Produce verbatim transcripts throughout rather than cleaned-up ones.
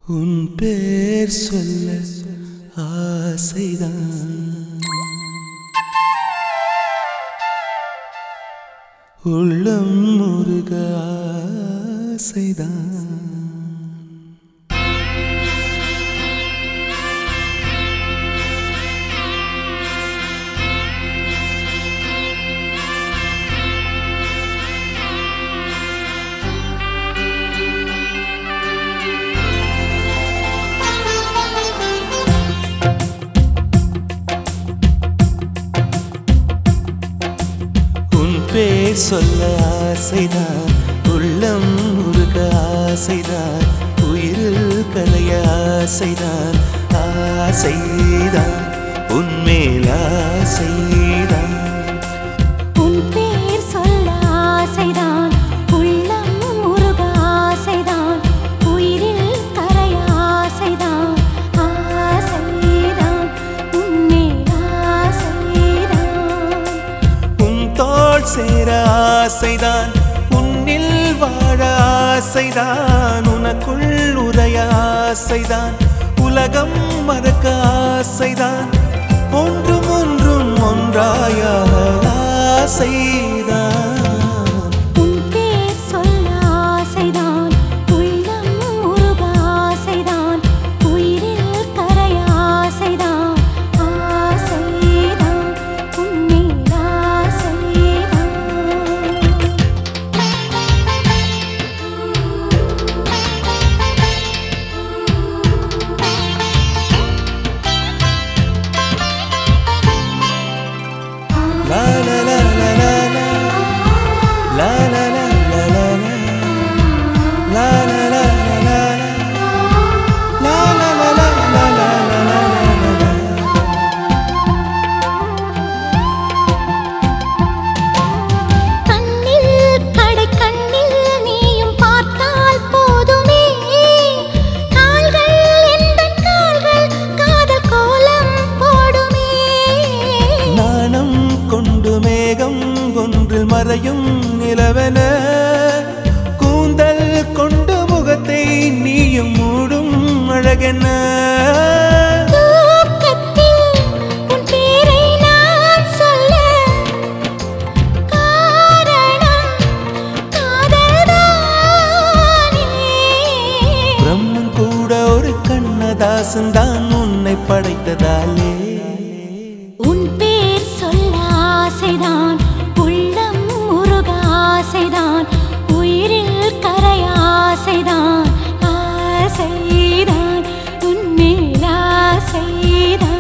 உன் பேர் சொல்ல ஆசைதான், உள்ளம் முருக ஆசைதான். பேர் சொல்ல ஆசைதான், உள்ளம் முருக ஆசைதான், உயிரில் கலைய ஆசைதான். ஆசைதான் உன்மேல் ஆசைதான். உன் பேர் சொல்ல ஆசைதான், உள்ளம் முருக ஆசைதான், உயிரில் கரைய ஆசைதான். ஆசைதான் உன்மேல் ஆசைதான். உன் தோள் சேர ஆசைதான், உன்னில் வாழ ஆசைதான், உனக்குள் உரைய ஆசைதான், உலகம் மறக்க ஆசைதான், ஒன்றும் ஒன்றும் ஒன்றாய ஆசைதான். உன் பேர் சொல்ல ஆசைதான், உள்ளம் முருக ஆசைதான், உயிரில் கரைய ஆசைதான். ஆசைதான் உன்மேல் ஆசைதான். La la la la la la, la la la la la la, la la la la la la, la la la la la la la la. கண்ணில் கடை கண்ணில் நீயும் பார்த்தால் போதுமே, கால்கள் எந்தன் கால்கள் காதல் கோலம் போடுமே. நாணம் கொண்டு மேகம் ஒன்றில் மறையும் நிலவென, கூந்தல் கொண்டு முகத்தை நீயும் மூடும் அழகென. தூக்கத்தில் உன் பேரை நான் சொல்ல காரணம் காதல்தானே. பிரம்மன் கூட ஒரு கண்ணதாசன் தான் உன்னை படைத்ததாலே. உன் பேர் சொல்ல ஆசைதான், உள்ளம் முருக ஆசைதான், உயிரில் கரைய ஆசைதான். ஆசைதான் உன்மேல் ஆசைதான்.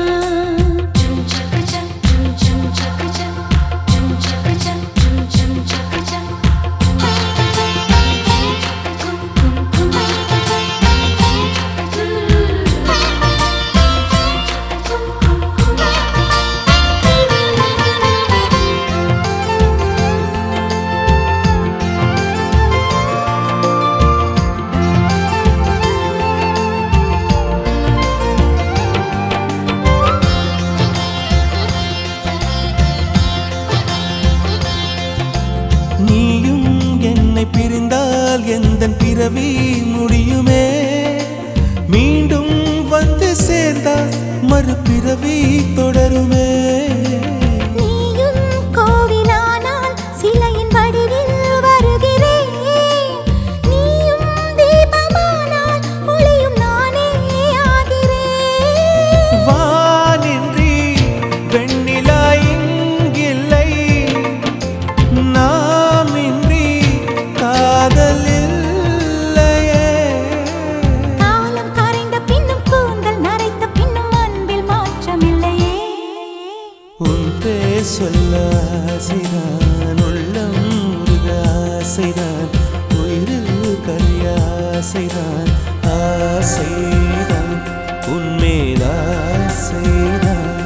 நீயும் என்னை பிரிந்தால் எந்தன் பிறவி முடியுமே, மீண்டும் வந்து சேர்ந்தால் மறுபிறவி தொடருமே. நீயும் கோவிலானால் சிலையின் வடிவில் வருகிறேன், நீயும் தீபமானால் ஒளியும் நானே ஆகிறேன். வானின்றி வெண்ணிலா இங்கில்லை, நாமின்றி காதல் இல்லையே. காலம் கரைந்த பின்னும் கூந்தல் நரைத்த பின்னும் அன்பில் மாற்றமில்லையே. உன் பேர் சொல்ல ஆசைதான், உள்ளம் முருக ஆசைதான், உயிரில் கரிய ஆசைதான். ஆசைதான் உன்மேல் ஆசைதான்.